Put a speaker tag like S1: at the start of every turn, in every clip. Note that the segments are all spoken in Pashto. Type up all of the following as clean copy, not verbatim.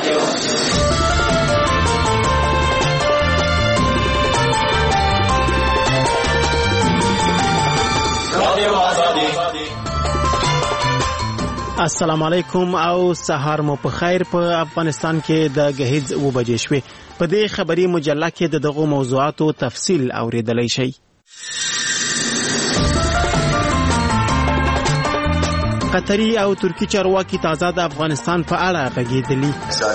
S1: السلام علیکم او سهار مو په خیر. په افغانستان کې د غهیز و بجې شوې. په دې خبري مجله کې د دغه موضوعاتو تفصیل اوریدلای شئ. قطري او ترکی چارواکي تازه د افغانستان په اړه غږېدلي.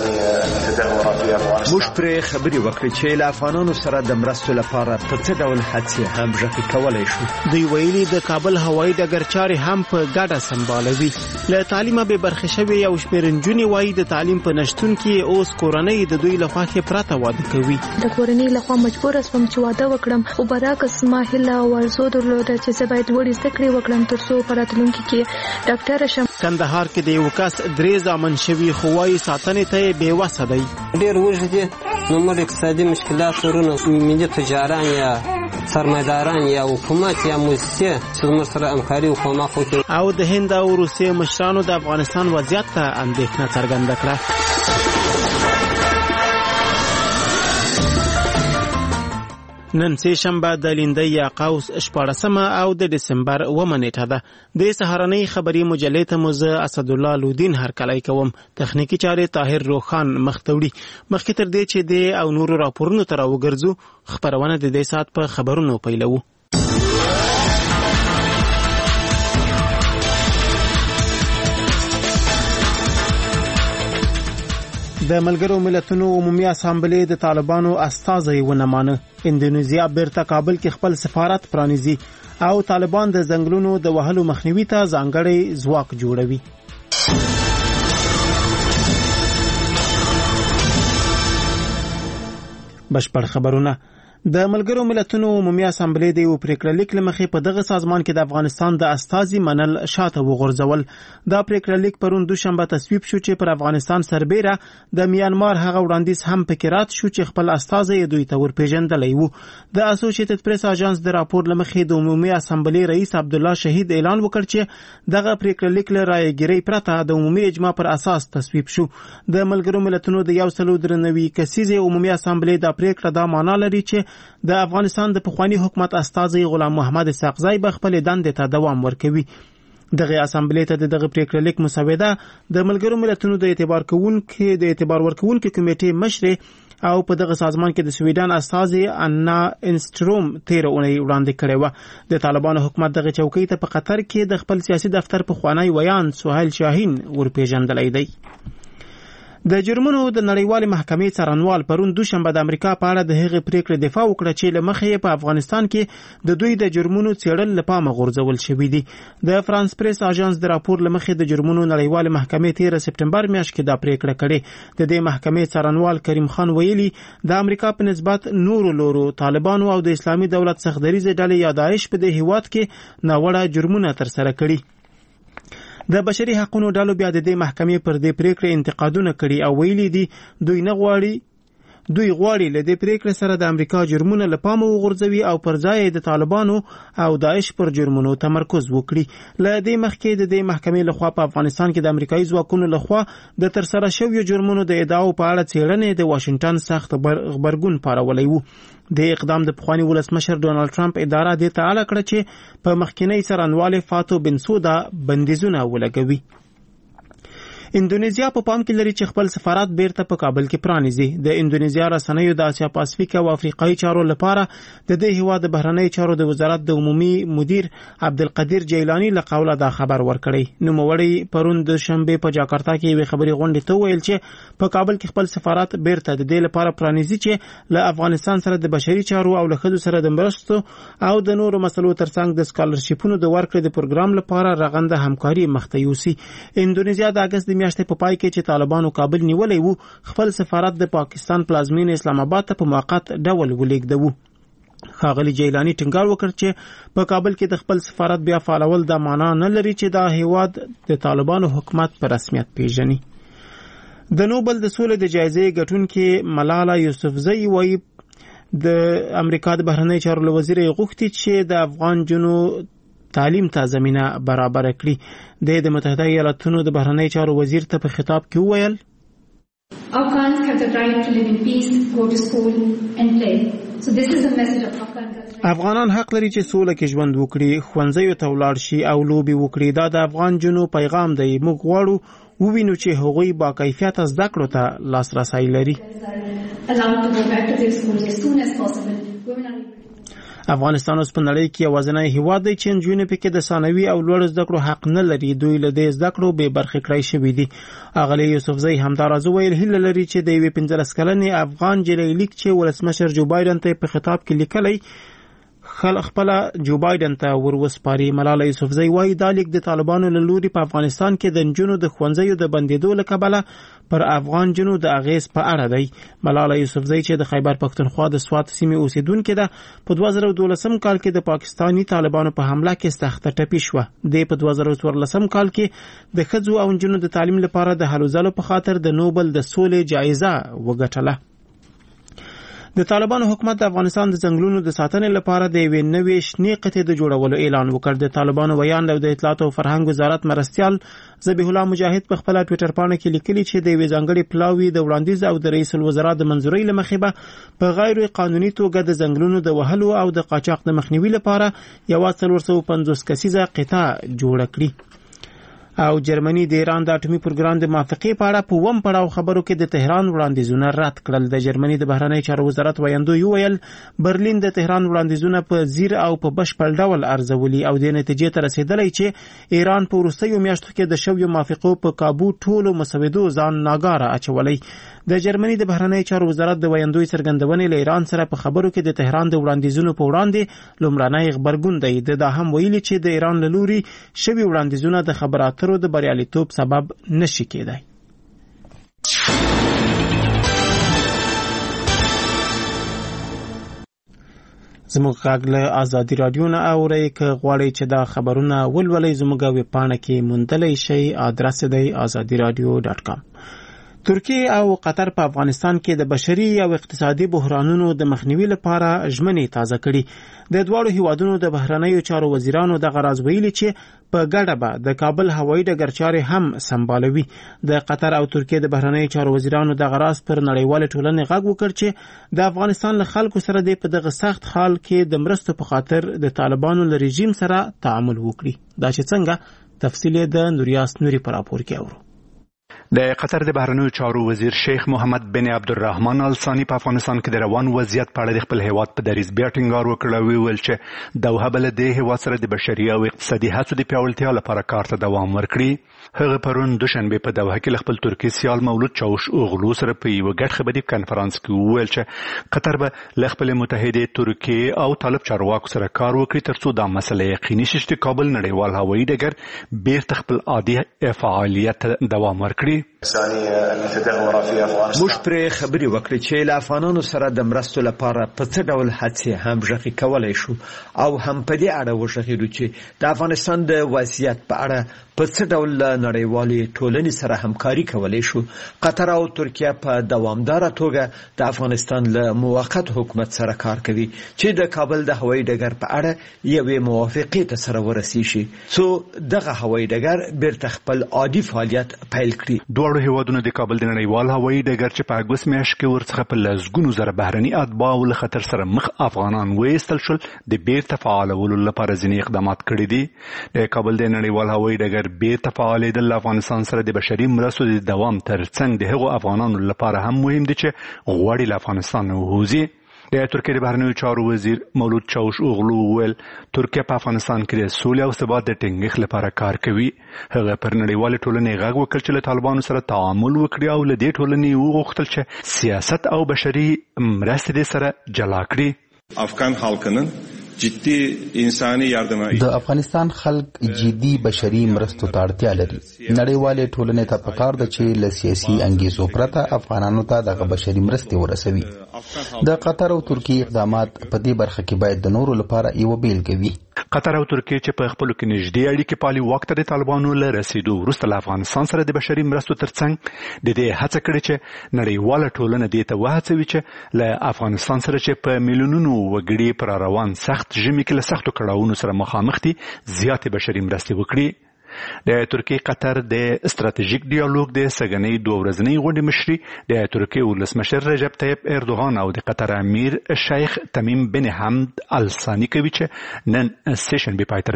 S2: موږ پرې خبرې وکړې چې له افغانانو سره د مرستو لپاره په څه ډول هڅې همغږي کولای شو.
S1: دوی ویلي د کابل هوایي ډګر چارې هم په ګډه سمبالوي. له تعلیمه به برخه شوي او شپېرنجونې وایي د تعلیم په نشتون کې اوس کورنۍ د دوی لخوا پراته واده کوي.
S3: د کورنۍ لخوا مجبور اسوم چې واده وکړم او برعکس ما هله او ارزو درلوده چې زه باید وړي زده کړې وکړم ترڅو په راتلونکي کې
S1: کندهار کې د یو کس 3 زامن شوي خو وايي ساتنې ته بې وسه دی.
S4: ډېر وږي دي نو موږ اقتصادي مشکلات ورونه ملي تجاران یا سرمایداران یا حکومت یا موسسې چې موږ سره همکاري وکړو.
S1: او د هند او روسیې مشرانو د افغانستان وضعیت ته اندېښنه څرګنده کړه. نن سه شنبه د لیندۍ یا قوس 14 او د دسمبر 1 نیټه ده. د سهارنۍ خبري مجلې ته موزه اسد الله لودین هرکلای کوم. تخنیکی چارې طاهر روخان مختوړي. مخکې تر دې چې د او نور راپورونو تر وګرځو خبرونه د دې سات په خبرونو پیلو. د ملګرو ملتونو عمومي اسامبلې د طالبانو استازي ونمانه. اندونیزیا بیرته کابل کې خپل سفارت پرانیزي او طالبان د زنګلونو د وهلو مخنیوي ته ځانګړی ځواک جوړوي. بشپړ خبرونه. د ملګرو ملتونو عمومي اسامبلې د یو پریکړه لیک لمخې په دغه سازمان کې د افغانستان د استازي منل شاته وغورځول. دا پریکړه لیک پرون دوشنبه تصویب شو چې پر افغانستان سربېره د میانمار هغه وړاندیز هم پکې رات شو چې خپل استازي دوی ته ورپېژندلی وو. د اسوسییټډ پریس اژانس د راپور لمخې د عمومي اسامبلې رئیس عبد الله شهید اعلان وکړ چې دغه پریکړه لیک له رایګیرۍ پرته د عمومي اجماع پر اساس تصویب شو. د ملګرو ملتونو د 193 کسیزې عمومي اسامبلې د پریکړه دا معنا لري چې د افغانستان د پخوانی حکومت استازي غلام محمد اسحاقزی به خپل دندې ته دوام ورکوي. دغه اسامبلې ته دغه پریکړه لیک مسوده د ملګرو ملتونو د اعتبار ورکوونکو کمیټې مشر او په دغه سازمان کې د سویډن استازي انا انستروم 13 اونۍ وړاندې کړې و. د طالبانو حکومت دغه چوکۍ ته په قطر کې د خپل سیاسي دفتر په خوانی ویان سهیل شاهین ورپېژندلی دی. د جرمونو د نړیوالې محکمې څارنوال پرون دوشنبه د امریکا په اړه د هغې پریکړې دفاع وکړه چې له مخې په افغانستان کې د دوی د جرمونو څېړل له پامه غورځول شوي دي. د فرانس پریس اژانس د راپور له مخې د جرمونو نړیوالې محکمې 13 سپټمبر میاشت کې دا پریکړه کړې. د دې محکمې څارنوال کریم خان ویلي د امریکا په نسبت نورو لورو طالبانو او د اسلامي دولت سختدریزې ډلې یا داعش په دې هیواد کې ناوړه جرمونه ترسره کړي. د بشري حقوقو ډلو بیا د دې محکمې پر دې پریکړې انتقادونه کړي او ویلي دي دوی غواړي له دې پریکړې سره د امریکا جرمونه له پامه وغورځوي او پر ځای د طالبانو او داعش پر جرمونو تمرکز وکړي. له دې مخکې د دې محکمې لخوا په افغانستان کې د امریکایي ځواکونو لخوا د ترسره شویو جرمونو د ادعاو په اړه څېړنې د واشنگټن سخت غبرګون پارولی وو. د اقدام د پخوانی ولسمشر ډونالد ټرمپ اداره د ته اعلان کړ چې په مخکینی څارنوال فاتو بنسودا بندیزونه ولګوي. اندونیزیا په پام کې لري چې خپل سفارت بیرته په کابل کې پرانیزي. د اندونیزیا رسنیو د اسیا پاسفیک او افریقایي چارو لپاره د دې هیواد د بهرنی چارو د وزارت د عمومي مدیر عبدالقدیر جیلانی له قوله دا خبر ورکړی. نوموړی پرون د شنبه په جاکارتا کې یوه خبري غونډه ته ویل چې په کابل کې خپل سفارت بیرته د دې لپاره پرانیزي چې له افغانستان سره د بشري چارو او له خدو سره د مرستو او د نورو مسلو ترڅنګ د سکالرشیپونو د ورکړې د پروګرام لپاره رغنده همکاري مخته یوسي. اندونیزیا د اگست میاشتې په پای کې چې طالبانو کابل نیولې وو خپل سفارت د پاکستان پلازمینه اسلام آباد ته په موقت ډول ولیږدو. ښاغلي جیلانی ټینګار وکړ چې په کابل کې د خپل سفارت بیا فعالول دا معنا نه لري چې دا هیواد د طالبانو حکومت په رسمیت پیژني. د نوبل د سولې د جایزې ګټونکې ملاله یوسفزۍ وایي د امریکا د بهرنی چارو وزیر غوښتي چې د افغان جنو تعلیم ته زمینه برابر کړي. د متحده ایالاتونو د بهرنی چارو وزیر ته په خطاب کې وویل
S5: Afghans have the right to live in peace, go to school and play. So this is the message of Afghan culture.
S1: افغانان حق لري چې سوله کې ژوند وکړي، ښوونځیو ته ولاړ شي او لوبي وکړي. دا د افغان جنو پیغام دی. موږ غواړو ووینو چې هغوی با کیفیت زده کړو ته لاسرسی لري.
S5: Allowed to go back to their schools as soon as possible. Women are
S1: افغانستان اوس په نړۍ کې یوازینی هیواد دی چې نجونې پکې د ثانوي او لوړ زده کړو حق نه لري. دوی له دې زده کړو بې برخې کړای شوي دي. اغلی یوسفزۍ همداراز وویل هیله لري چې د یوې 15 کلنې افغان نجلۍ لیک چې ولسمشر جو بایدن ته په خطاب کې لیکلی خپل جو بایدن ته وروسپاري. ملاله یوسفزۍ وایي دا لیک د طالبانو له لوري په افغانستان کې د نجونو د ښوونځیو د بندېدو له کبله پر افغان جنو د اغیز په اړه دی. ملاله یوسفزۍ چې د خیبر پښتونخوا د سوات سیمې اوسیدونکې ده، په 2012 کال کې د پاکستانی طالبانو په حمله کې سخته ټپي شوه. د په 2014 کال کې د ښځو او نجونو د تعلیم لپاره د هلو ځلو په خاطر د نوبل د سولې جایزه وګټله. د طالبانو حکومت د افغانستان د ځنګلونو د ساتنې لپاره د یوې نوې شنې قطعې د جوړولو اعلان وکړ. د طالبانو ویان او د اطلاعات او فرهنګ وزارت مرستیال ذبیح الله مجاهد په خپل ټوئیټر باندې کې لیکلي چې د یوې ځانګړي پلاوي د وړاندیز او د رئیس الوزرا د منځورۍ له مخې به په غیر قانوني توګه د ځنګلونو د وهلو او د قاچاق د مخنیوي لپاره یو 450 کسیزه قطعه جوړه کړي. او جرمني د ایران د اټومي پروګرام د موافقې په اړه په وم پړاو خبرو کې د تهران وړاندیزونه رد کړل. د جرمني د بهرنی چارو وزارت ویاندوی ویل برلین د تهران وړاندیزونه په زیر او په بشپړ ډول ارزولي او د نتیجې ته رسیدلی چې ایران په وروستیو میاشتو کې د شویو موافقو په کابو ټولو مسودو ځان ناګاره اچولی. د جرمني د بهرنی چارو وزارت د ویاندوی څرګندونې له ایران سره په خبرو کې د تهران د وړاندیزونو په وړاندې لومړنی غبرګون دی. د هم ویلي چې د ایران له لوري شوي وړاندیزونه د خبراتو د بریالیتوب سبب نشي کېدای. زموږ غږ له ازادي رادیو نه اورئ. که غواړئ چې دا خبرونه ولولئ زموږ ویب پاڼه کې موندلی شئ. آدرس دی azadiradio.com. ترکیه او قطر په افغانستان کې د بشري او اقتصادي بحرانونو د مخنیوي لپاره ژمنې تازه کړي. د دواړو هیوادونو د بهرنیو چارو وزیرانو دغه راز ویلي چې په ګډه به د کابل هوایي ډګر چارې هم سمبالوي. د قطر او ترکیه د بهرنیو چارو وزیرانو دغه راز پر نړیواله ټولنې غږ وکړ چې د افغانستان له خلکو سره د په دغه سخت حال کې د مرستو په خاطر د طالبانو له رژیم سره تعامل وکړي. دا چې څنګه تفصیل د نوریاس نوري پر راپور کې اورو.
S6: د قطر د بهرنیو چارو وزیر شیخ محمد بن عبدالرحمن آل ثانی په افغانستان کې د روان وضعیت په اړه د خپل هیواد په دریځ بیا ټینګار وکړ او ویل چې دوحه به له دې هیواد سره د بشري او اقتصادي هڅو د پیاوړتیا لپاره کار ته دوام ورکړي. هغه پرون دوشنبه په دوحه کې خپل ترکي سیال مولود چاوش اوغلو سره په یو ګډ خبري کانفرنس کې ویل چې قطر به له خپل متحده ترکیه او طالب چارواکو سره کار وکړي ترڅو دا مسله یقیني شي چې کابل نړیوال هوایي ډګر بیرته خپل عادي فعالیت دوام ورکړي.
S2: موږ پرې خبرې وکړې چې له افغانانو سره د مرستو لپاره په څه ډول هڅې همغږي کولای شو او هم په دې اړه وغږېدو چې د افغانستان د وضعیت په اړه په څه ډول نړیوالې ټولنې سره همکاري کولای شو. قطر او ترکیه په دوامداره توګه د افغانستان له موقت حکومت سره کار کوي چې د کابل د هوایي ډګر په اړه یوې موافقې ته سره ورسیږي څو دغه هوایي ډګر بیرته خپل عادي فعالیت پیل کړي.
S6: دواړو هیوادونو د کابل د نړیوال هوایي ډګر چې په اګوست میاشت کې ورڅخه په لسګونو زره بهرني اتباع له خطر سره مخ افغانان وایستل شول د بیرته فعالولو لپاره ځینې اقدامات کړي دي. د کابل د نړیوال هوایي ډګر بیرته فعالېدل افغانستان سره د بشري مرستو د دوام ترڅنګ د هغو افغانانو لپاره هم مهم دي چې غواړي له افغانستان ووځي. د ترکیه د بهرنیو چارو وزیر مولود چاوش اوغلو ویل ترکیه په افغانستان کې د سولې او ثبات د ټینګښت لپاره کار کوي. هغه پر نړیوال ټولنې غږ وکړ چې له طالبانو سره تعامل وکړي او له دې ټولنې وغوښتل چې سیاست او بشري مرستې سره جلا کړي.
S7: افغان خلکının جدي انساني yardıma
S8: د افغانستان خلک جدي بشري مرستو ته اړتیا لري. نړیوالې ټولنې ته پکار ده چې له سیاسي انګیزو پرته افغانانو ته دغه بشري مرستې ورسوي. د قطر او ترکیه اقدامات په دې برخه کې باید د نورو لپاره یو بیلګه وي.
S6: قطر او ترکیه چې په خپلو کې نږدې اړیکې پالي وخت د طالبانو له رسیدو وروسته له افغانستان سره د بشري مرستو ترڅنګ د دې هڅه کړې چې نړیواله ټولنه دې ته وهڅوي چې له افغانستان سره چې په میلیونونو وګړي پر روان سخت ژمي کې له سختو کړاوونو سره مخامخ دي زیاتې بشري مرستې وکړي. د ترکیه قطر د استراتیژیک ډیالوګ د سګنې 2 ورځنۍ غونډې مشري د ترکیه ولسمشر رجب طیب اردوغان او د قطر امیر شیخ تمیم بن حمد ال ثانی کوي چې نن سیشن به پای ته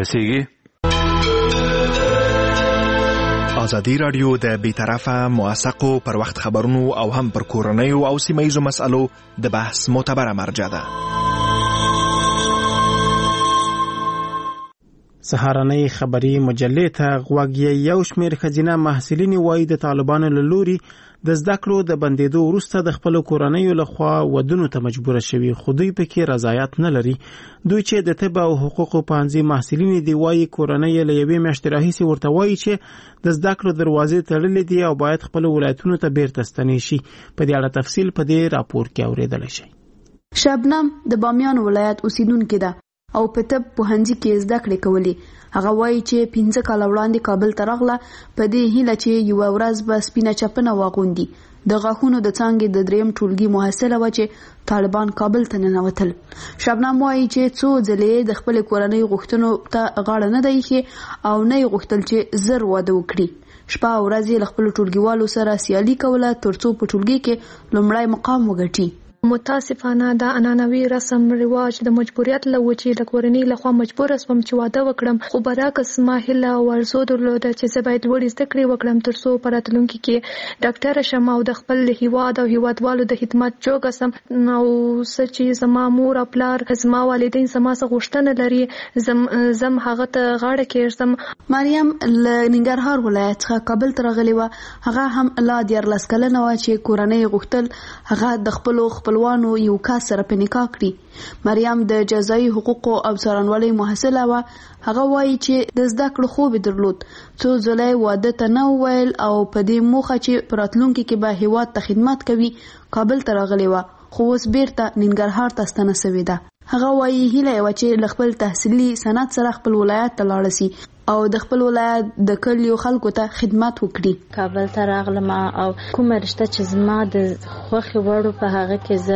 S6: رسیږي.
S9: ازادي رادیو د بیطرفه موثقو پر وخت خبرونو او هم پر کورنیو او سیمه‌ییزو مسالو د بحث معتبره مرجع ده.
S1: سهارنۍ خبري مجلې ته غوږ یو شمېر ښځینه محصلین وایي د طالبانو له لوري د زده کړو د بندېدو وروسته د خپلو کورنیو لخوا ودونو ته مجبوره شوي، خو دوی پکې رضایت نه لري. دوی چې د طب او حقوقو پوهنځي محصلین دي وایي کورنۍ له یوې میاشتې راهیسې ورته وایي چې د زده کړو دروازې تړلې دي او باید خپلو ولایتونو ته بیرته ستنې شي. په دې اړه تفصیل په دې راپور کې اورېدلی شئ.
S10: شبنم د بامیان ولایت اوسیدونکې ده او په طب پوهنځي کې زده کړې کولې. هغه وایي چې 15 کاله وړاندې کابل ته راغله په دې هیله چې یوه ورځ به سپینه چپنه واغوندي. د غاښونو د څانګې د 3م ټولګي محصله وه چې طالبان کابل ته ننوتل. شبنم وایي چې څو ځلې د خپلې کورنۍ غوښتنو ته غاړه نه دی ایښې او نه یې غوښتل چې زر واده وکړي. شپه او ورځ یې له خپلو ټولګیوالو سره سیالي کوله ترڅو په ټولګي کې لومړی مقام وګټي.
S3: متاسفانه دا عنعنوي رسم رواج د مجبوریت له وجې د کورنۍ لخوا مجبوره شوم چې واده وکړم، خو برعکس ما هیله او ارزو درلوده چې زه باید لوړې زده کړې وکړم ترڅو په راتلونکي کې ډاکټره شم او د خپل هیواد او هیوادوالو د خدمت جوګه سم. او څه چې زما مور او پلار زما والدین زما څخه غوښتنه لري زم هغه ته غاړه کېږدم.
S10: مریم له ننګرهار ولایت څخه کابل ته راغلې وه. هغه هم لا 14 کلنه وه چې کورنۍ غوښتل هغه د خپلو خپلوانو یو کس سره په نکاح کړي. مریم د جزایي حقوقو او څارنوالۍ محصله وه. هغه وایي چې د زده کړو خوب درلود، څو ځله واده ته نه وویل او په دې موخه چې په راتلونکي کې به هیواد ته خدمت کوي کابل ته راغلې وه، خو اوس بیرته ننګرهار ته ستنه سوې ده. هغه وایي هیله یې وه چې له خپل تحصیلي سند سره خپل ولایت ته لاړه شي او د خپل ولایت د کلیو خلکو ته خدمت وکړي.
S11: کابل ته راغلم او کومه رشته چې زما د خوښې وړو په هغه کې زه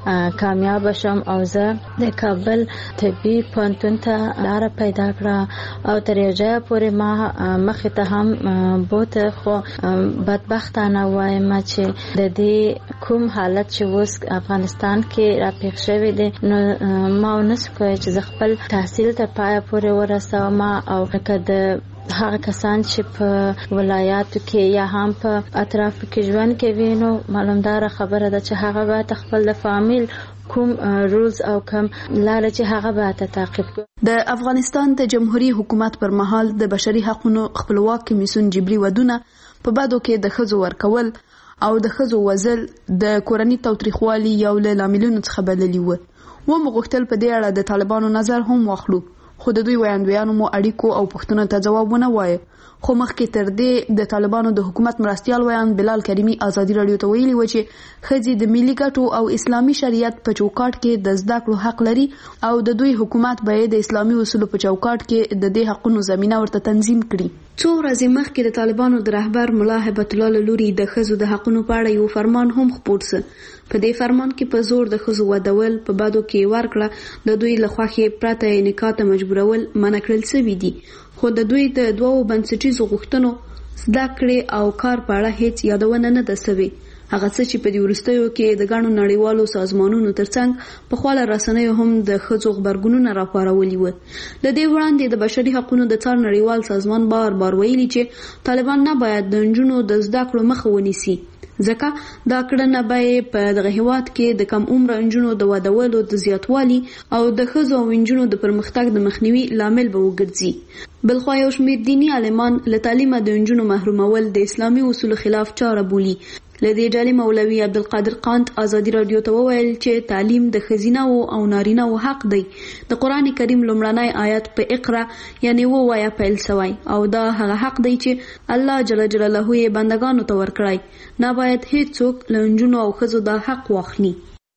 S11: کامیاب شم او زه د کابل طبي پوهنتون ته لاره پیدا کړه او تر یو ځایه پورې ما مخې ته هم بوته، خو بدبختانه وایم چې د دې کوم حالت چې اوس افغانستان کې راپېښ شوی دی نو ما ونسو کوی چې زه خپل تحصیل تر پایه پورې ورسوم او د هغه کسان چې په ولایاتو کې یا هم په اطرافو کې ژوند کوي نو معلومدار خبره ده چې هغه باید خپل د فامیل کوم رولز او کوم لاره چې هغه باید تعقیب کړي.
S10: د افغانستان د جمهوریت حکومت پر مهال د بشري حقوقو خپلواک کمیسیون جبري ودونه په بدو کې د ښځو ورکول او د ښځو وژل د کورنۍ تاوتریخوالي یو له لاملونو څخه بللي و. ومغوښتل په دې اړه د طالبانو نظر هم واخلو، خو د دوی وړاندویانو مو اړیکو او پوښتنو ته ځواب ونه وایه. خو مخکې تر دې د طالبانو د حکومت مرستیال ویان بلال کریمي ازادي رادیو ته ویلي و چې ښځې د ملي ګټو او اسلامي شریعت په چوکاټ کې د زده کړو حق لري او د دوی حکومت باید د اسلامي اصولو په چوکاټ کې د دې حقونو زمينه ورته تنظیم کړي. څو ورځې مخکې د طالبانو د رهبر ملا هیبت الله لوري د ښځو د حقونو په اړه یو فرمان هم خپور شو. په دې فرمان کې په زور د ښځو ودول په بدو کې ورکړه د دوی له خوښې پرته نکاح ته مجبورول منع کړل شوي دي، خو د دوی د دوو بنسټیزو غوښتنو زده کړې او کار په اړه هیڅ یادونه نه ده شوې. هغه څه چې په دې وروستیو کې د ګڼو نړیوالو سازمانونو ترڅنګ په خپل رسنیو هم د ښځو خبرګونونه راپارولي و. د دې وړاندې د بشري حقوقو د څار نړیوال سازمان بار ویلي چې طالبان نه باید د نجونو د زده کړو مخه ونیسي، ځکه دا کړنه به په دغه هیواد کې د کم عمره نجونو د ودولو د زیاتوالي او د ښځو او نجونو د پرمختګ د مخنیوي لامل به وګرځي. بلخوا یو شمېر دیني عالمان له تعلیمه د نجونو محرومول د اسلامي اصولو خلاف چاره بولي. لدې ډلې مولوي عبدالقادر قانت ازادي رادیو ته وویل چې تعلیم د ښځینه‌و او نارینه‌و حق دی. د قرآن کریم لومړنی آیت په اقرا یعنی ووایه پیل شوی او دا هغه حق دی چې الله جل جلاله یې بندگانو ته ورکړی. نه باید هیڅوک له نجونو او ښځو دا حق واخلي.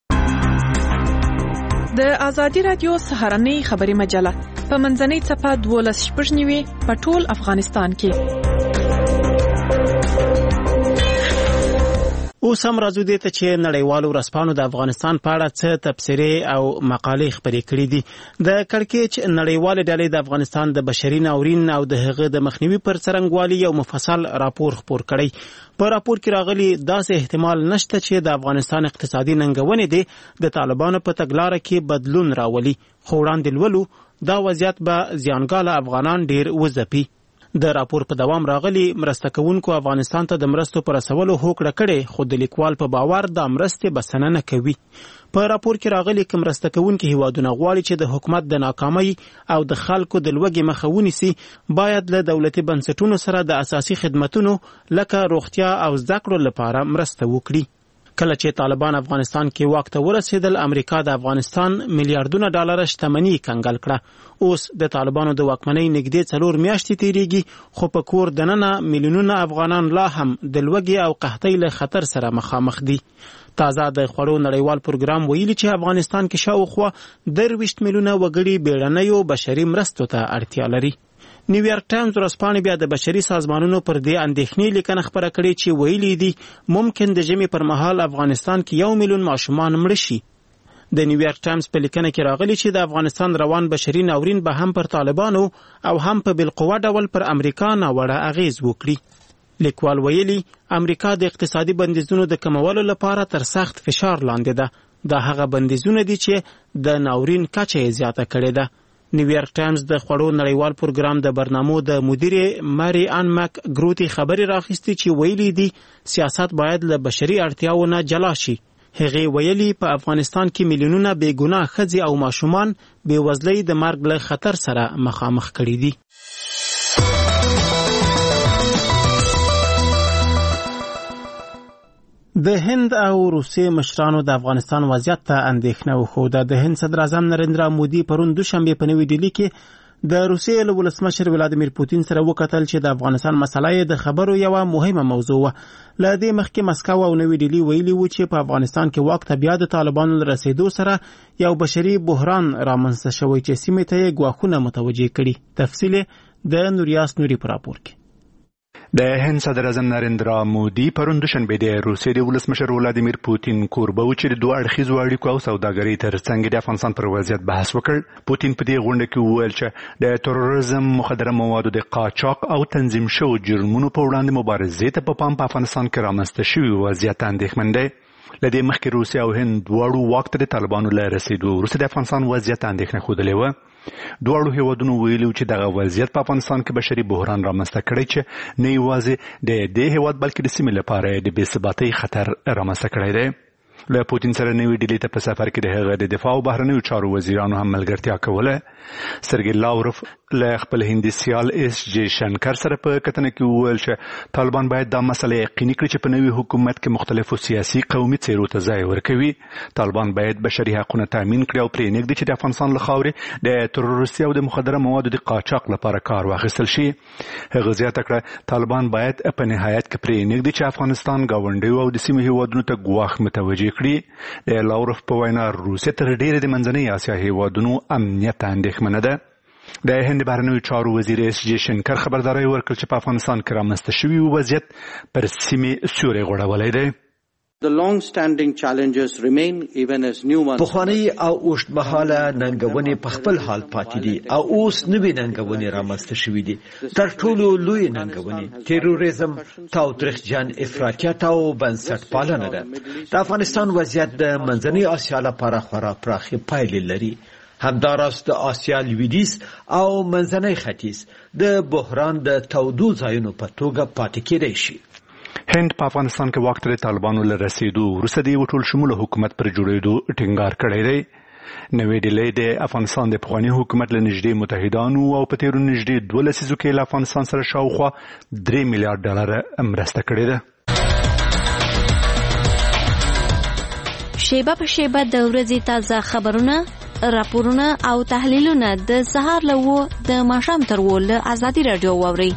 S12: د ازادي رادیو سهارنۍ خبري مجله په منځنۍ صفحه 12 په ټول افغانستان کې.
S1: اوس هم راځو دې ته چې نړیوالو ورځپاڼو د افغانستان په اړه څه تبصرې او مقالې خپرې کړې دي. د کړکېچ نړیوالې ډلې د افغانستان د بشري ناورین او د هغه د مخنیوي پر څرنګوالي یو مفصل راپور خپور کړی. په راپور کې راغلي داسې احتمال نشته چې د افغانستان اقتصادي ننګونې دي د طالبانو په تګلاره کې بدلون راولي، خو وړاندې لولو دا وضعیت به زیانګاله افغانان ډیر وځپي. د راپور په دوام راغلي مرسته کوونکو افغانستان ته د مرستو پر رسولو هوکړه کړې، خو د لیکوال په باور د مرستې بسنه نه کوي. په راپور کې راغلي چې مرسته کوونکي هیوادونه غواړي چې د حکومت د ناکامۍ او د خلکو د لوږې مخه ونیسي، باید له دولتي بنسټونو سره د اساسي خدماتو لکه روغتیا او زده کړو لپاره مرسته وکړي. کله چې طالبان افغانستان کې واک ته ورسېدل، امریکا د افغانستان میلیارډونه ډالر شتمني کنګل کړه. اوس د طالبانو د واکمنۍ نږدې 4 میاشتې تیریږي، خو په کور دننه میلیونونه افغانان لا هم د لوږې او قحطۍ له خطر سره مخامخ دي. تازه د خوړو نړیوال پروګرام ویلي چې افغانستان کې شاوخوا 23 میلیونه وګړي بیړنیو بشري مرستو ته اړتیا لري. نیویارک ټایمز ورځپاڼې بیا د بشري سازمانونو پر دې اندېښنې لیکنه خپره کړې چې ویلي دي ممکن د ژمي پر مهال افغانستان کې 1 میلیون ماشومان مړه شي. د نیویارک ټایمز په لیکنه کې راغلي چې د افغانستان روان بشري ناورین به هم پر طالبانو او هم په بالقوه ډول پر امریکا ناوړه اغیز وکړي. لیکوال ویلي امریکا د اقتصادي بندیزونو د کمولو لپاره تر سخت فشار لاندې ده. دا هغه بندیزونه دي چې د ناورین کچه یې زیاته کړې ده. نیویارک ټایمز د خوړو نړیوال پروګرام د برنامو د مدیرې ماری ان مک ګروتی خبري راخستی چې ویلي دي سیاست باید له بشري اړتیاو نه جلا شي. هغه ویلي په افغانستان کې میلیونونه بې ګناه ښځې او ماشومان بې وزلۍ د مرګ له خطر سره مخامخ کړي دي. د هند او روسیې مشرانو د افغانستان وضعیت ته اندېښنه وښوده. د هند صدر اعظم نریندرا مودي پرون دوشنبه په نوې ډیلي کې د روسیې له ولسمشر ولادیمیر پوتین سره وکتل چې د افغانستان مسله یې د خبرو یوه مهمه موضوع وه. له دې مخکې مسکو او نوې ډیلي ویلي وو چې په افغانستان کې واک ته بیا د طالبانو له رسېدو سره یو بشري بحران رامنځته شوی چې سیمې ته یې ګواښونه متوجه کړي. تفصیل د نوریاس نوري په راپور کې.
S6: د هند صدر اعظم نریندرا مودي پرون دوشنبه د روسیې د ولسمشر ولادیمیر پوتین کوربه و چې د دوه اړخیزو اړیکو او سوداګرۍ ترڅنګ د افغانستان پر وضعیت بحث وکړ. پوتین په دې غونډه کې وویل چې د تروریزم، مخدره موادو د قاچاق او تنظیم شوو جرمونو په وړاندې مبارزې ته په پام په افغانستان کې رامنځته شوی وضعیت اندېښمن دی. له دې مخکې روسیه او هند دواړو واک ته د طالبانو له رسېدو وروسته د افغانستان وضعیت اندېښنه ښودلې وه. دواړو هیوادونو ویلي چې دغه وضعیت په افغانستان کې بشري بحران رامنځته کړی چې نه یوازې د دې هیواد بلکې د سیمې لپاره د بې ثباتۍ خطر رامنځته کړی دی. له پوتین سره نوې ډیلي ته په سفر کې د هغه د دفاع او بهرنیو چارو وزیرانو هم ملګرتیا کوله. سرګی لاوروف له خپل هندي سیال اس جی شنکر سره په کتنه کې وویل چې طالبان باید دا مسله یقیني کړي چې په نوي حکومت کې مختلفو سیاسي قومي څیرو ته ځای ورکوي. طالبان باید بشري حقونه تامین کړي او پرې نږدې چې د افغانستان له خاورې د تروریستي او د مخدره موادو د قاچاق لپاره کار واخیستل شي. هغه زیاته کړه طالبان باید په نهایت کې پرې نږدې چې افغانستان ګاونډیو او د سیمې هیوادونو ته ګواښ متوجه کړي. د لاوروف په وینا روسیه تر ډیره د منځنۍ اسیا هیوادونو امنیت اندېښمنه ده. د هند بهرنیو چارو وزیر اس جی شنکر خبرداری ورکړ چې په افغانستان کې رامنځته شوی وضعیت پر سیمې سیوری غوړولی دی.
S13: The long-standing challenges remain even as new ones.
S2: پخوانی او اوږدمهاله ننګونې په خپل حال پاتې دي او اوس نوې ننګونې رامنځته شوې دي. تر ټولو لوی ننګونې تروریزم، تاوتریخجن، افراطیت او بنسټپالنه ده. د افغانستان وضعیت د منځنۍ اسیا لپاره خورا پراخې پایلې لري. همداراز د آسیا لویدیځ او منځنۍ ختیځ د بحران د تودو ځایونو په توګه پاتې کېدای شي.
S6: هند په افغانستان کې واک ته د طالبانو له رسېدو وروسته د یو ټول شموله حکومت پر جوړېدو ټینګار کړی دی. نوې ډیلي د افغانستان د پخواني حکومت له نږدې متحدانو او په تیرو نږدې 12 لسیزو کې له افغانستان سره شاوخوا 3 میلیارډ ډالر مرسته کړې ده.
S14: شیبه په شیبه د ورځې تازه خبرونه، راپورونه او تحلیلونه د سهار له 9 د ماښام تر 10 له ازادي رادیو واورئ.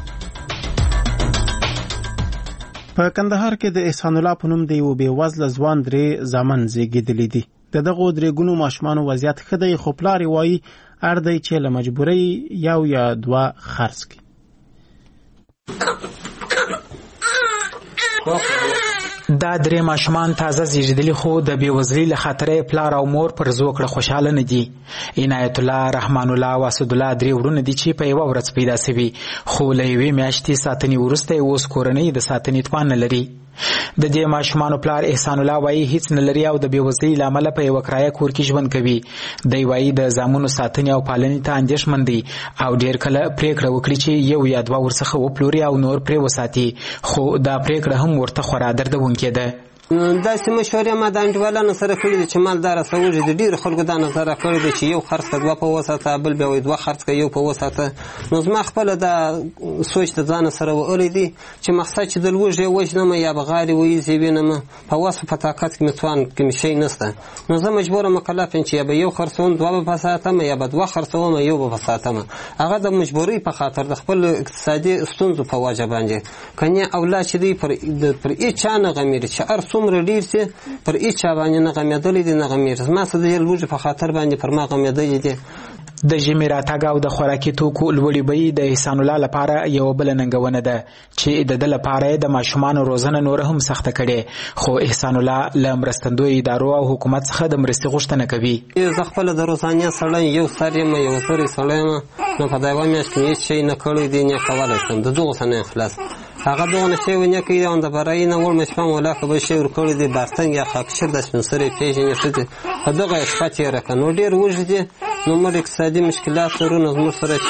S1: په کندهار کې د احسان الله په نوم د یو بېوزله ځوان 3 زامن زیږېدلي دي. د دغو 3 ګونو ماشومانو وضعیت ښه دی، خو پلار یې وایي اړ دی چې له مجبورۍ 1 یا 2 خرڅ کړي.
S15: دا درې ماشومان تازه زیږیدلي خو د بېوزلۍ له خاطرې پلار او مور پر زوکړه خوشحاله نه دي. عنایت الله، رحمان الله او اسد الله 3 وروڼه دي چې په یوه ورځ پیدا سوي، خو له یوې میاشتې ساتنې وروسته یې اوس کورنۍ د ساتنې توان نه لري. د دې ماشومانو پلار احسان الله وایي هیڅ نه لري او د بېوزلۍ له امله په یوه کرایه کور کې ژوند کوي. دی وایي د زامنو ساتنې او پالنې ته اندېښمن دی او ډېر کله پرېکړه وکړي چې 1 یا 2 ورڅخه وپلوري او نور پرې وساتي، خو دا پرېکړه هم ورته خورا دردونکې ده.
S4: داسې مشورې ما د انډیوالانو سره کړي دي چې مالداره سوژې د ډېرو خلکو دا نظر کړی دی چې 1 خرڅ کړه 2 په وساته، بل بیا وایي 2 خرڅ کړه 1 په وساته. نو زما خپله دا سوچ د ځانه سره وهلی دی چې مقصد چې د لوږې وژنم یا به غارې ویزې وینم، په وس په طاقت کې مې توان کې مې شی نشته. نو زه مجبوره مکلف یم چې یا به 1 خرڅوم 2 به ساتم یا به 2 خرڅوم 1 به ساتم. هغه د مجبورۍ په خاطر د خپل اقتصادي ستونزو په وجه باندې کنه اولاد چې دی پر هیڅ چا نه غمیري چې هر څومره ډېر سي پر هیڅ چا باندې نه غمیدلی دي نه غمیري. زما څه د لوږې په خاطر باندې پر ما غمیدلی دي.
S15: د ژمي راتګ او د خوراکي توکو لوړې بیې د احسان الله لپاره یوه بله ننګونه ده چې د ده لپاره یې د ماشومانو روزنه نوره هم سخته کړې، خو احسان الله له مرستندویو ادارو او حکومت څخه د مرستې غوښتنه کوي.
S4: زه خپله د روزانیه سړی یو سر یم، یو سری سړی یم، نو په دا یوه میاشت کې هېڅ شی نه کړی دی نه کولی شم د دغو څه نه خلاص. هغه دغه شی ونه کوي او د برایي نه وړ مې شپه ولا که به شی ورکړی دی بارتنګ یا خاکشیر د سپین سرې پیژنې ښځې په دغه شپه تېره کړه. نو ډېر وږي دي، نو موږ اقتصادي مشکلات لرو. نو زموږ سره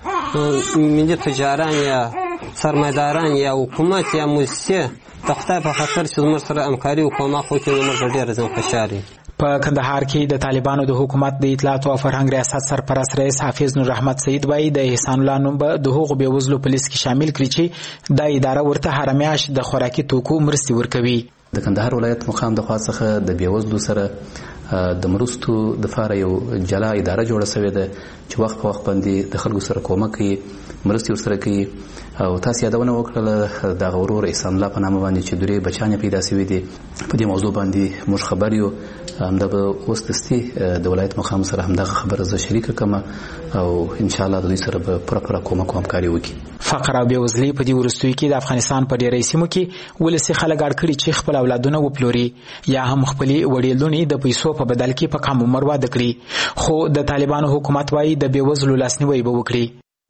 S4: چې ملي تجاران یا سرمایداران یا حکومت یا موسسې د خدای په خاطر چې زموږ سره همکاري وکړو ما خو کې موږ ډېر زم خوشحال یو.
S15: په کندهار کې د طالبانو د حکومت د اطلاعات او فرهنګ ریاست سرپرست رئیس حافظ نور رحمت سید وایي د احسان الله نوم به د هغو بېوزلو په لیست کې شامل کړي چې دا اداره ورته هره میاشت د خوراکي توکو مرستې ورکوي.
S16: د کندهار ولایت مقام د خوا څخه د بېوزلو سره د مرستو دپاره یو جلا اداره جوړه سوې ده چې وخت په وخت باندې د خلکو سره کومک کوي، مرستې ورسره کوي. او تاسو یادونه وکړله د غورور احسان الله په نامه باندې چې 3 بچیان پیدا شوي دي. په دې موضوع باندې موږ خبر یو، همدغه اوس دستي د ولایت مقام سره همدغه خبره زه شریکه کوم او ان شاء الله د دوی سره به پوره کومک او همکاري وکړي.
S15: فقر او بېوزلۍ په دې وروستیو کې د افغانستان په ډېری سیمو کې ولسي خلک اړ کړي چې خپل اولادونه وپلوري یا هم خپلې وړې لوڼې د پیسو په بدل کې په کم عمر واده کړي، خو د طالبانو حکومت وایي د بېوزلو لاسنیوی به وکړي.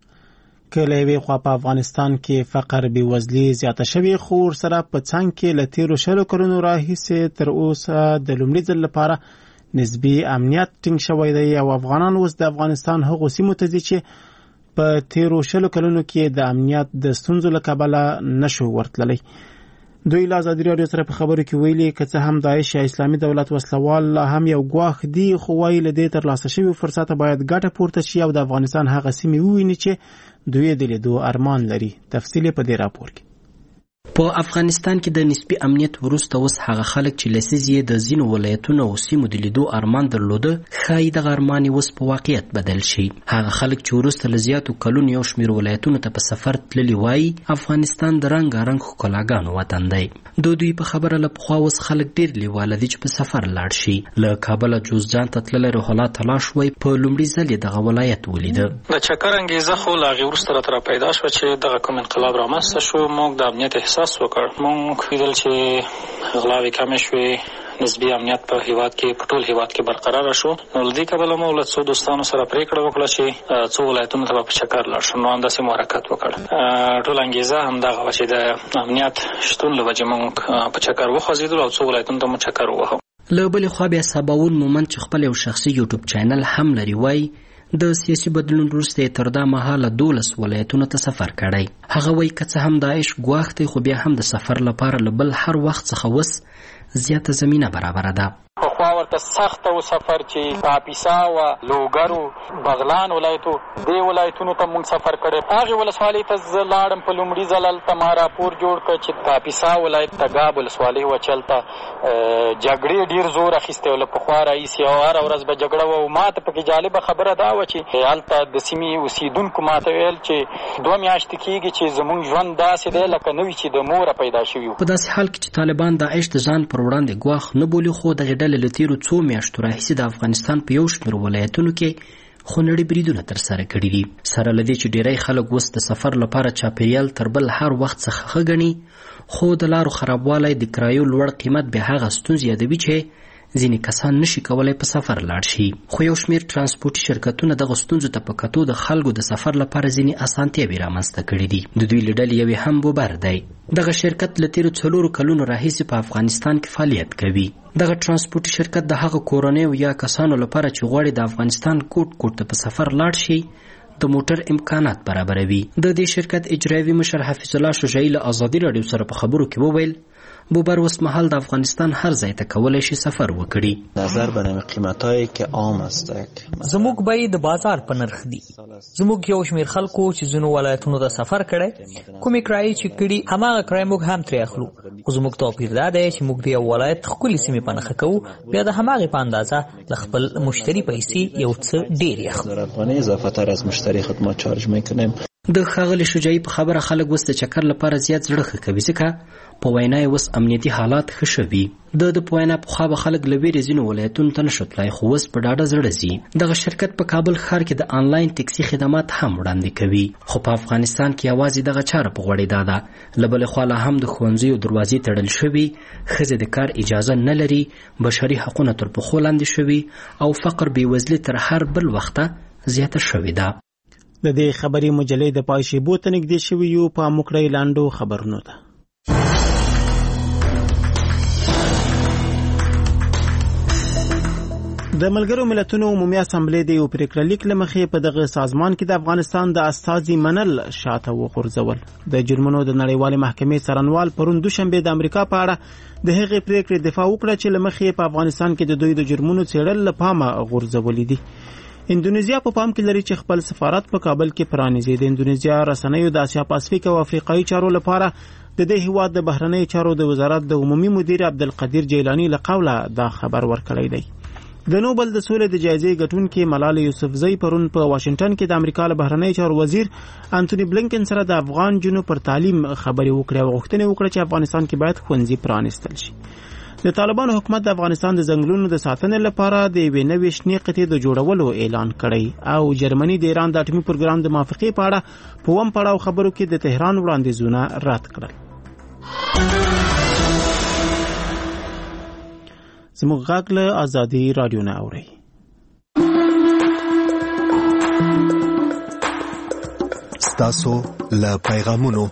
S1: که له یوې خوا په افغانستان کې فقر بېوزلي زیاته شوې، خو ورسره په څنګ کې له تېرو 20 کلونو راهیسې تر اوسه د لومړي ځل لپاره نسبي امنیت ټینګ شوی دی او افغانان اوس د افغانستان هغو سیمو ته ځي چې په تېرو 20 کلونو کې د امنیت د ستونزو له کبله نشو ورتللی. دوی له ازادي راډیو سره په خبرو کې ویلي که څه هم داعش یا اسلامي دولت وسلوال لا هم یو ګواښ دي، خو وایي له دې ترلاسه شوي فرصته باید ګټه پورته شي او د افغانستان هغه سیمې وویني چې دوی د لیدو ارمان لري. تفصیل په دې راپور کې.
S17: په افغانستان کې د نسبي امنیت وروسته اوس هغه خلک چې لسیزې د ځینو ولایتونو او سیمو د لیدو ارمان درلوده ښایي دغه ارمان یې اوس په واقعیت بدل شي. هغه خلک چې وروسته له زیاتو کلونو یو شمېر ولایتونو ته په سفر تللي وایي افغانستان د رنګارنګ ښکلاګانو وطن دی. دوی په خبره له پخوا اوس خلک ډېر لیواله دي چې په سفر لاړ شي. له کابله جوزجان ته تللی روح الله تلاش وایي په لومړي ځل یې دغه ولایت ولیده.
S18: د چکر انګیزه خو له هغې وروسته راته راپیدا شوه چې دغه کوم انقلاب رامنځته شو. موږ د امنیت احساس وکړ. موږ لیدل چې غلاوې کمې شوې، نسبي امنیت په هیواد کې په ټول هیواد کې برقراره شو. نو له دې کبله مو له څو دوستانو سره پرېکړه وکړه چې څو ولایتونو ته به په چکر لاړ شو. نو همداسې مو حرکت وکړ. ټول انګیزه همدغه وه چې د امنیت شتون له وجې موږ په چکر وخوځېدلو او څو ولایتونو ته مو چکر ووهو.
S17: له بلې خوا بیا سباوون مومند چې خپل یو شخصي یوټیوب چینل هم لري وایي د سیاسي بدلون وروسته یې تر دا مهاله 12 ولایتونو ته سفر کړی. هغه وایي که څه هم داعش ګواښ دی خو بیا هم د سفر لپاره له بل هر وخت څخه اوس زیاته زمینه برابره ده.
S18: پخوا ورته سخته و سفر چې کاپیسا و لوګر و بغلان ولایتو دې ولایتونو ته مونږ سفر کړی. هغې ولسوالۍ ته زه لاړم په لومړي ځل هلته ما راپور جوړ کړ چې کاپیسا ولایت تګاب ولسوالۍ وه چې هلته جګړې ډېر زور اخیستی و له پخوا راهیسې او هره ورځ به جګړه وه. او ما ته پکې جالبه خبره دا وه چې هلته د سیمې اوسېدونکو ما ته ویل چې 2 میاشتې کېږي چې زمونږ ژوند داسې دی لکه نه وي چې د موره پیدا شوي وو.
S17: په داسې حال کې چې طالبان داعش د ځان پر وړاندې ګواښ نه بولي، خو دغې ډلې له تېرو 2 میاشتو راهیسې د افغانستان په یو شمېر ولایتونو کې خو نړۍ بریدونه ترسره کړي دي. سره له دې چې ډیری خلک اوس د سفر لپاره چاپیریال تر بل هر وخت څخه ښه ګڼي، خو د لارو خرابوالی د کرایو لوړ قیمت بیا هغه ستونزې یادوي چې ځینې کسان نشي کولای په سفر لاړ شي. خو یو شمیر ترانسپورټي شرکتونه دغه ستونزو ته په کتو د خلکو د سفر لپاره ځینې اسانتیاوې رامنځته کړي دي. د دوی له ډلې یوې هم بوبر دی. دغه شرکت له تیرو 4 کلونو راهیسې په افغانستان کې فعالیت کوي. دغه ترانسپورټي شرکت د هغه کورنیو یا کسانو لپاره چې غواړي د افغانستان کوټ ته په سفر لاړ شي د موټر امکانات برابروي. د دې شرکت اجرایوي مشر حفیظ الله شجاعي له آزادي راډیو سره په خبرو کې وویل بوبر اوس مهال د افغانستان هر ځای ته کولی شي سفر وکړي.
S19: نظر به قیمتایی که عام است
S20: زموږ بیې د بازار په نرخ دي. زموږ یو شمیر خلکو چې ځینو ولایتونو ته سفر کړی، کومې کرایې چې کړي هماغه کرایې موږ هم ترې اخلو. خو زموږ توپیر دا دی چې موږ د یو ولایت ښکلې سیمې په نښه کوو، بیا د هماغې په اندازه له خپل مشتري پیسې یو څه ډېرې اخلو.
S19: اضافه تر از مشتری خدمات چارج میکنیم.
S17: د ښاغلي شجاعي په خبره خلک اوس د چکر لپاره زیات زړه ښه کوي، ځکه په وینا یې اوس امنیتي حالات ښه شوي. د په وینا پخوا به خلک له ویرې ځینو ولایتونو ته نشو تلای، خو اوس په ډاډه زړه ځي. دغه شرکت په کابل ښار کې د آنلاین ټکسي خدمات هم وړاندې کوي. خو په افغانستان کې یوازې دغه چاره په غوړېدا ده. له بلې خوا لا هم د ښوونځیو دروازې تړل شوي، ښځې د کار اجازه نه لري، بشري حقونه تر پښو لاندې شوي او فقر بېوزلي تر هر بل وخته زیاته شوې ده.
S1: د دې خبري مجلې د پای شیبو ته نږدې شوي یو په موکړی لاندو خبرونو ته. د ملګرو ملتونو عمومي اسامبلې د یو پریکړه لیک له مخې په دغه سازمان کې د افغانستان د استازي منل شاته وغورځول. د جرمونو د نړیوالې محکمې څارنوال پرون دوشنبه د امریکا په اړه د هغې پریکړې دفاع وکړه چې له مخې په افغانستان کې د دوی د جرمونو څېړل له پامه غورځولې دي. اندونیزیا په پام کې لري چې خپل سفارت په کابل کې پرانیزي. د اندونیزیا رسنیو د اسیا پاسفیک او افریقایي چارو لپاره د دې هیواد د بهرنی چارو د وزارت د عمومي مدیر عبدالقدیر جیلانی له قوله دا خبر ورکړی دی. د نوبل د سولې د جایزې ګټونکې ملالۍ یوسفزۍ پرون په واشنگټن کې د امریکا له بهرنی چارو وزیر انټونی بلنکن سره د افغان جنو پر تعلیم خبرې وکړې او غوښتنه وکړه چې افغانستان کې باید ښوونځي پرانیستل شي. د طالبانو حکومت د افغانستان د ځنګلونو د ساتنې لپاره د یوې نوې شنې قطعې د جوړولو اعلان کړی او جرمني د ایران د اټومي پروګرام د موافقې په اړه په اووم پړاو خبرو کې د تهران وړاندیزونه رد کړل. زموږ غږ له آزادي راډیو نه اورئ.
S9: ستاسو له پیغامونو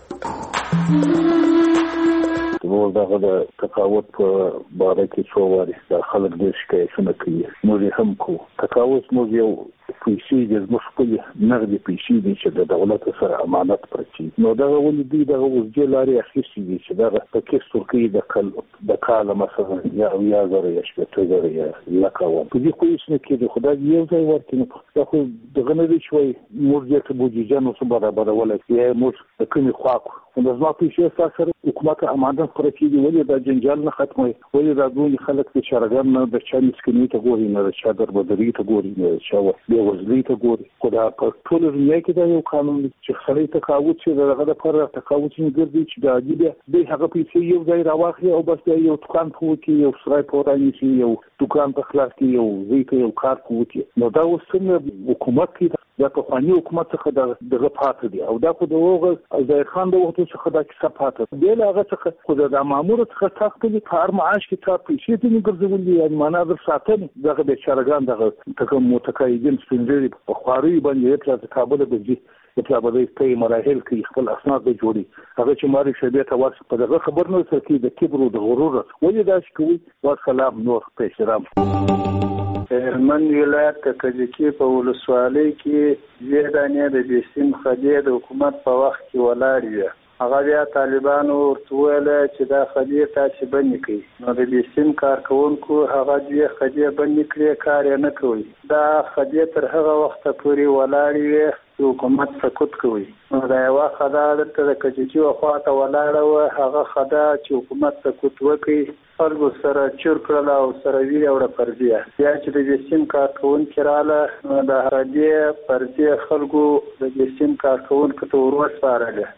S21: دغه د تقاعد په باره کې څو واري د خلک د شکایتونه کوي. موږ هم کوو تقاعد موږ یو پیسې د زموږ خپل نغدي پیسې دي چې د دولت سره امانت پرچی. نو دغه ولې دوی دغه وزګې لارې اخیستې دي چې دغه پکې څوکۍ د کاله مثلا یا زره یا شپېته زره یا لکه وه په دې خو هېڅ نه کېږي. خو دا یو ځای ورکړي نو دا خو دغه نه دی چې وایي موږ دې ته بودیجه نو برابرولی یا موږ د کومې خوا کړو. نو زما پیسې ستا سره حکومت امانت پوره کېږي. ولې دا جنجال نه ختموي؟ ولې دا دومره خلک د چارګان نه د چا مسکینۍ ته ګوري، نه د چا دربدرۍ ته ګوري، نه د چا بېوزلۍ ته ګوري؟ خو دا په ټوله دنیا کې دا یو قانون دی چې سړی تقاعد چې د هغه دپاره تقاعد چې ګرځي چې د عادي دی هغه پیسې یو ځای راواخلي او بس بیا یو دوکان په وکړي، یو سرای په ورانیسي، یو دوکان په خلاص کړي، یو ځای ته یو کار په وکړي. نو دا اوس څنګه حکومت کې دا پخواني حکومت څخه دغه پاتې دي او دا خو د هغه ظاهر خان د وختو څخه دا کیسه پاتې بیا له هغه څخه خو د مامور څخه تاخلي په هر معاش کې تا پیسې ته نه ګرځولي. یعنې معنا در ساتنې دغه بیچارهګان دغه متقاعدین سپین ږیري په خوارۍ باندې پلار کابله به ځي پلار به کوي مراحل کوي خپل اسناد به جوړي. هغه چې ماري شبیه ته ورس په دغه خبر نه سره کوي د کبر او د غرور ولې داسې کوي. والسلام نور په احترام.
S22: هلمند ولایت د کجکي په ولسوالۍ کې زیدانې د بیسیم خدې د حکومت په وخت کې ولاړ وي. هغه بیا طالبانو ورته ویل چې دا خدې تاسې بندې کړئ. نو د بیسیم کارکوونکو هغه دوې خدې بندې کړې، کار یې نه کوي. دا خدې تر هغه وخته پورې ولاړې وي چې حکومت سکوت کوي. نو دا یوه خده دلته د کجکي خواته ولاړه وه، هغه خده چې حکومت سکوت وکړي خلکو سره چور کړله او سره ویرې وړه فرضیه. بیا چې د بیسیم کارکوونکي راله نو د هغې فرضیې خلکو د بیسیم کارکوونکو ته ور وسپارلې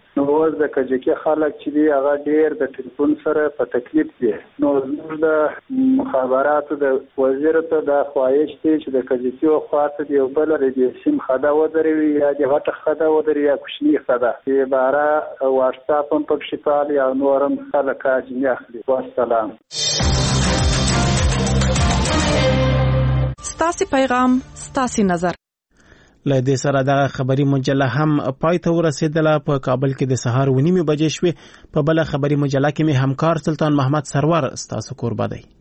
S22: نو اوس د کجکي خلک چې دی هغه ډیر د ټلیفون سره په تکلیف دي. نو زموږ د مخابراتو د وزیر ته د خواهش دی چې د کجکي او خاطر یو بل ریډیشن خدا ودروي یا د غټه خدا ودروي یا کوچنی خدا چې بارا واتساپ هم پکې پالي او نورم خلک اجنه اخلي. والسلام.
S12: ستاسي پیغام ستاسي نظر.
S1: له دې سره د خبري مجله هم پای ته ورسېدله. په کابل کې د سهار 9:30 بجې شوې. په بل خبري مجله کې مې همکار سلطان محمد سرور ستاسو کوربه دی.